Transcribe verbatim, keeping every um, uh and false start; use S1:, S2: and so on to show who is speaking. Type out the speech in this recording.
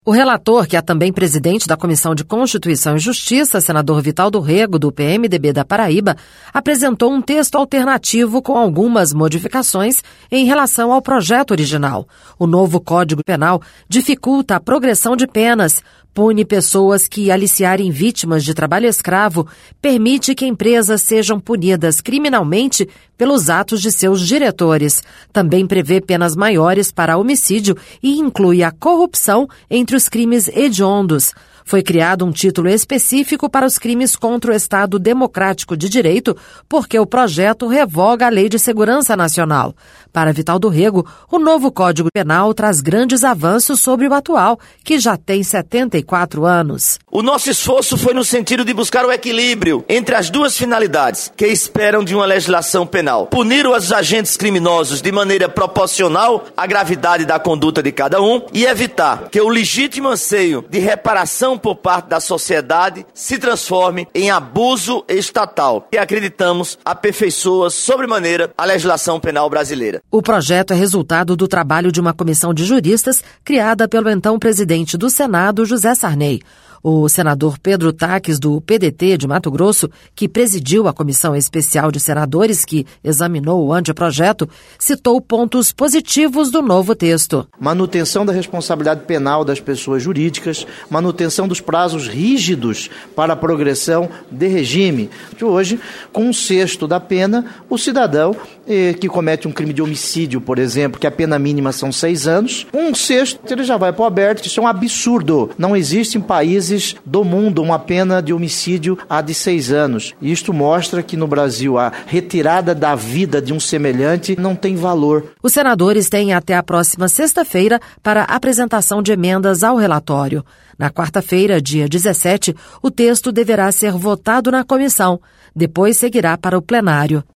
S1: O relator, que é também presidente da Comissão de Constituição e Justiça, senador Vital do Rego, do P M D B da Paraíba, apresentou um texto alternativo com algumas modificações em relação ao projeto original. O novo Código Penal dificulta a progressão de penas, pune pessoas que aliciarem vítimas de trabalho escravo, permite que empresas sejam punidas criminalmente pelos atos de seus diretores. Também prevê penas maiores para homicídio e inclui a corrupção entre os crimes hediondos. Foi criado um título específico para os crimes contra o Estado Democrático de Direito, porque o projeto revoga a Lei de Segurança Nacional. Para Vital do Rego, o novo Código Penal traz grandes avanços sobre o atual, que já tem setenta e quatro anos.
S2: O nosso esforço foi no sentido de buscar o equilíbrio entre as duas finalidades que esperam de uma legislação penal: punir os agentes criminosos de maneira proporcional à gravidade da conduta de cada um e evitar que o legítimo anseio de reparação por parte da sociedade se transforme em abuso estatal, e acreditamos aperfeiçoa sobremaneira a legislação penal brasileira.
S1: O projeto é resultado do trabalho de uma comissão de juristas criada pelo então presidente do Senado, José Sarney. O senador Pedro Taques, do P D T de Mato Grosso, que presidiu a Comissão Especial de Senadores que examinou o anteprojeto, citou pontos positivos do novo texto.
S3: Manutenção da responsabilidade penal das pessoas jurídicas, manutenção dos prazos rígidos para a progressão de regime. De hoje, com um sexto da pena, o cidadão eh, que comete um crime de homicídio, por exemplo, que a pena mínima são seis anos, um sexto ele já vai para o aberto. Isso é um absurdo. Não existe em países do mundo uma pena de homicídio a de seis anos. E isto mostra que no Brasil a retirada da vida de um semelhante não tem valor.
S1: Os senadores têm até a próxima sexta-feira para a apresentação de emendas ao relatório. Na quarta-feira, dia dezessete, o texto deverá ser votado na comissão. Depois seguirá para o plenário.